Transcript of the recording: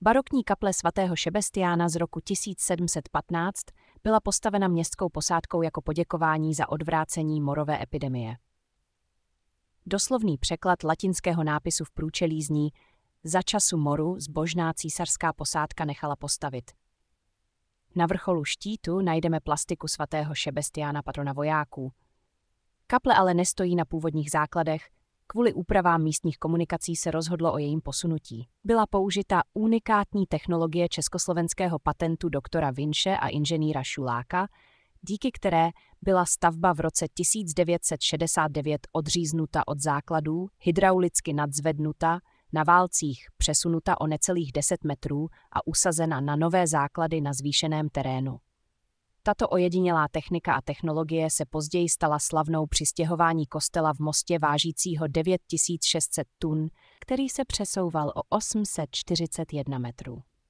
Barokní kaple svatého Šebestiána z roku 1715 byla postavena městskou posádkou jako poděkování za odvrácení morové epidemie. Doslovný překlad latinského nápisu v průčelí zní: za času moru zbožná císařská posádka nechala postavit. Na vrcholu štítu najdeme plastiku svatého Šebestiána, patrona vojáků. Kaple ale nestojí na původních základech, kvůli úpravám místních komunikací se rozhodlo o jejím posunutí. Byla použita unikátní technologie československého patentu doktora Vinše a inženýra Šuláka, díky které byla stavba v roce 1969 odříznuta od základů, hydraulicky nadzvednuta, na válcích přesunuta o necelých 10 metrů a usazena na nové základy na zvýšeném terénu. Tato ojedinělá technika a technologie se později stala slavnou při stěhování kostela v mostě vážícího 9600 tun, který se přesouval o 841 metrů.